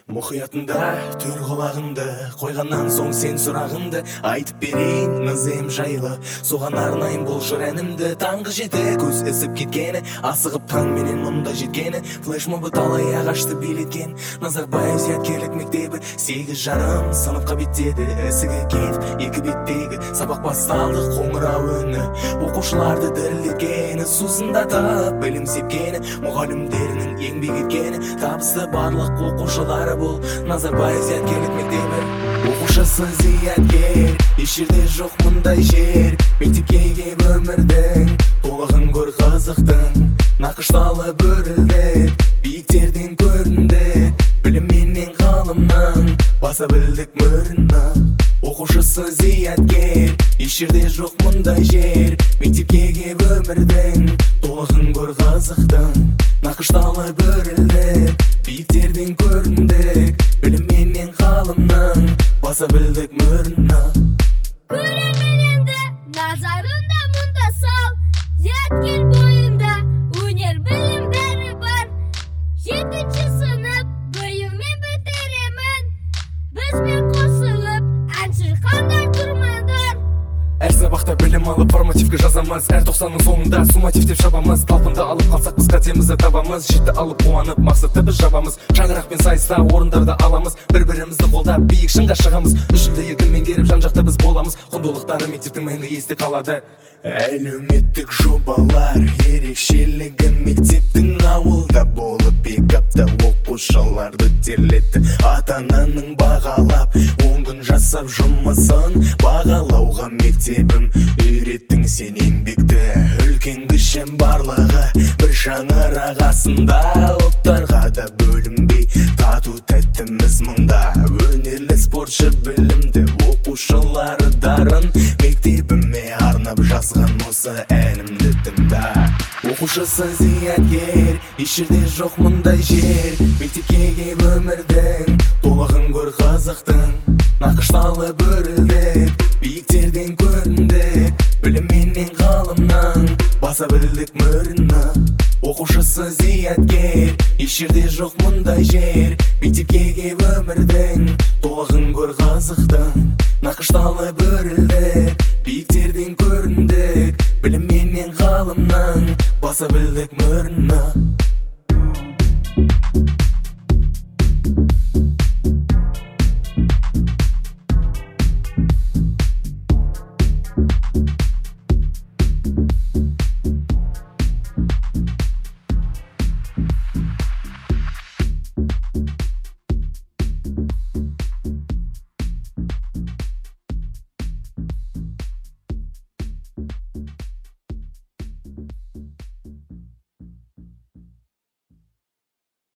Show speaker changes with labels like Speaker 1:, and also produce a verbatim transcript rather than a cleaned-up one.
Speaker 1: Мұхиятында төр құлағыңды қойғаннан соң сен сұрағыңды айтып берейін назем жайлы. Соған арнайын бұл жыр әнімді. Таңғы жеті көз ісіп кеткені, асығып таң менен мұнда жеткені. Флешмобы талай ағашты билеткен. Назарбаев зияткерлік мектебі сегіз жарым сыныпқа беттеді. Ісігі кетіп екі беттегі сабақ басталды. Қоңырау үні оқушыларды дірілдеткені, сусындатып білім сепкені, мұғалімдерінің еңбек еткені. Табысты барлық оқушылары бұл Назарбаев зияткерлік мектебі. Оқушысы зияткер, еш жерде жоқ мұндай жер. Мектепке кеп өмірдің толығын көр қызықтың. Нақышталы бөрілді, биіктерден көрінді. Біліммен мен ғалымнан баса білдік мөріні. Оқушысы зияткер, еш жерде жоқ мұндай жер. Мектепке кеп өмірдің толығын көр қызықтың. Нақышталы бөрілді, биіктерден көріндік. Біліммен мен ғалымнан баса білдік мөріні.
Speaker 2: Көрермененді назарында мұнда сал, зияткер бойында өнер білім бәрі бар. Жетінші сынып бұйыммен бітіремін, бізбен қосылып ән шырқаңдар тұрмаңдар.
Speaker 3: Әр сабақта білім алып формативке жазамыз. Әр тоқсанның соңында сумматив деп шабамыз. Талпынды алып қалсақ біз қатемізді табамыз. Жетті алып қуанып мақсатты біз жабамыз. Шаңырақпен сайыста орындарды аламыз. Бір-бірімізді қолдап биік шыңға шығамыз. Үш тілді еркін меңгеріп жан-жақта біз боламыз. Құндылықтары мектептің мәңгі есте қалады.
Speaker 1: Әлеуметтік жобалар ерекшелігі мектептің ауылда болып пикапта оқушыларды терлетті. Ата-ананың бағалап он күн жасап жұмысын бағалауға мектебім үйреттің сен еңбекті. Үлкен кіші барлығы бір шаңырақ астында, ұлттарға да бөлінбей тату тәттіміз мұнда. Өнерлі спортшы білімді оқушылары дарын, мектебіме арнап жазған осы әнімді тыңда. Оқушысы зияткер, еш жерде жоқ мұндай жер. Мектепке кеп өмірдің толығын көр қызықтың. Нақышталы бөрілдік, биіктерден көріндік. Біліммен мен ғалымнан баса білдік мөріні. Оқушысы зияткер, еш жерде жоқ мұндай жер. Мектепке кеп өмірдің толығын көр қызықтың. Нақышталы бөрілдік, биіктерден көріндік. Біліммен мен ғалымнан баса білдік мөріні.